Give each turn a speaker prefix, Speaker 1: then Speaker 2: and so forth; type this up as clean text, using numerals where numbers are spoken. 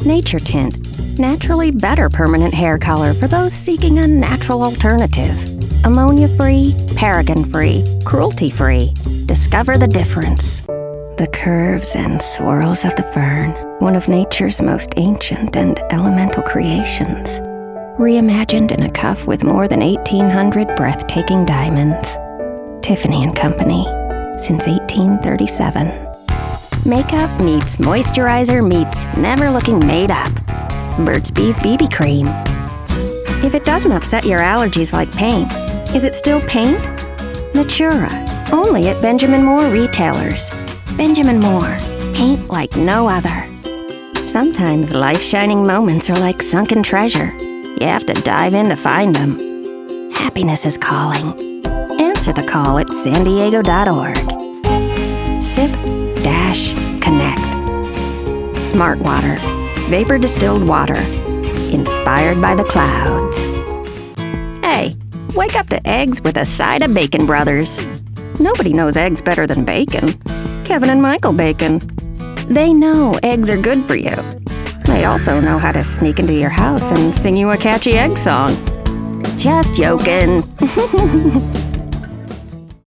Speaker 1: Nature Tint. Naturally better permanent hair color for those seeking a natural alternative. Ammonia-free, paragon-free, cruelty-free. Discover the difference. The curves and swirls of the fern, one of nature's most ancient and elemental creations. Reimagined in a cuff with more than 1,800 breathtaking diamonds. Tiffany & Company, since 1837. Makeup meets moisturizer meets never looking made up. Burt's Bees BB Cream. If it doesn't upset your allergies like paint, is it still paint? Natura, only at Benjamin Moore retailers. Benjamin Moore, paint like no other. Sometimes life-shining moments are like sunken treasure. You have to dive in to find them. Happiness is calling. Answer the call at sandiego.org. Sip-Connect. Smart Water. Vapor distilled water. Inspired by the clouds. Hey, wake up to eggs with a side of Bacon Brothers. Nobody knows eggs better than bacon. Kevin and Michael Bacon. They know eggs are good for you. They also know how to sneak into your house and sing you a catchy egg song. Just joking.